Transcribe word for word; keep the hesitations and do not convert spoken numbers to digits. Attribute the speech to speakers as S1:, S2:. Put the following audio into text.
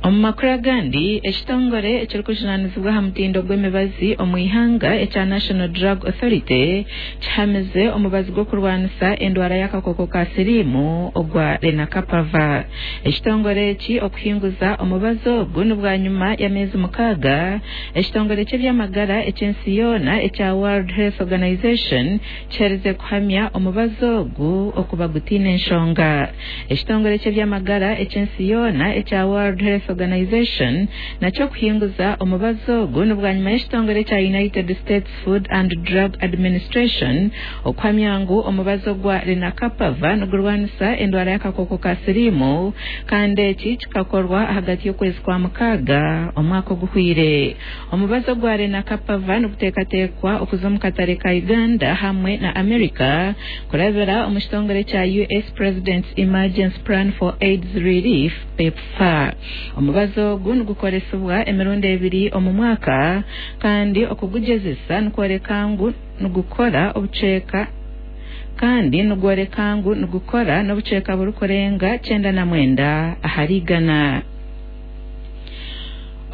S1: Omumakuru agandi ekitongole ekirikujunaanizibwa ha mutindo gw'emibazi omu ihanga ekya National Drug Authority kihamize omubazi gw'okurwanisa endwara y'akakooko ka siriimu ogwa Lenacapavir. Ekitongole eki okuhinguza omubazi ogu n'obwa nyuma y'amezi mukaaga ekitongole ky'ebyamagara eky'ensi yoona ekya World Health Organization kihereze kuhamya omubazi ogu okuba gutiine enshonga. Ekitongole ky'ebyamagara eky'ensi yoona ekya World Health Organization nakyo kuhinguza omubazi ogu n'obwa nyuma y'ekitongole kya United States Food and Drug Administration okuhamya ngu omubazi ogwa Lenacapavir nigurwanisa endwara y'akakooko ka siriimu kandi eki kikakorwa hagati y'okwezi kwa mukaaga omwaka oguhwire. Omubazi ogwa Lenacapavir niguteekateekwa okuza omu katare ka Uganda hamwe na America kurabira omu kitongole kya U S President's Emergency Plan for AIDS Relief PEPFAR. Omubazi ogu nigukoresibwa emirundi ebiri omu mwaka kandi okugujezesa nikworeka ngu nigukora obuceeka kandi nigworeka ngu nigukora n'obuceeka burikurenga cyenda na mwenda ahari igana.